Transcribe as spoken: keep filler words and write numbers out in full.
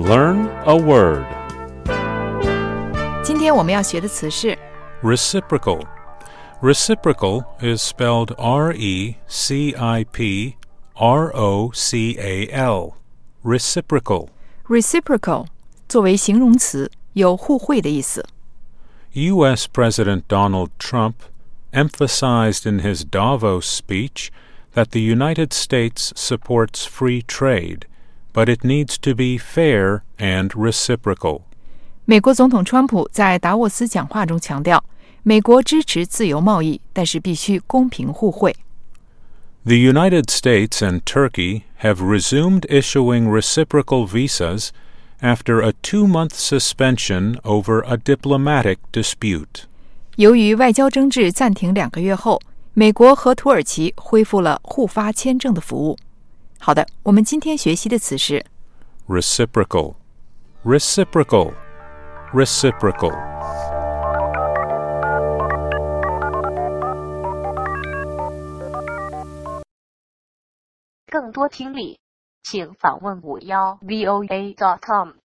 Learn a word. 今天我们要学的词是 Reciprocal. Reciprocal is spelled R E C I P R O C A L. Reciprocal. reciprocal 作为形容词，有互惠的意思。 U S President Donald Trump emphasized in his Davos speech that the United States supports free trade, but it needs to be fair and reciprocal. 美国总统川普在达沃斯讲话中强调，美国支持自由贸易，但是必须公平互惠。 The United States and Turkey have resumed issuing reciprocal visas after a two-month suspension over a diplomatic dispute. 由于外交争执暂停两个月后，美国和土耳其恢复了互发签证的服务。好的，我们今天学习的词是 Reciprocal. Reciprocal. Reciprocal. 更多听力，请访问五幺 V O A dot com。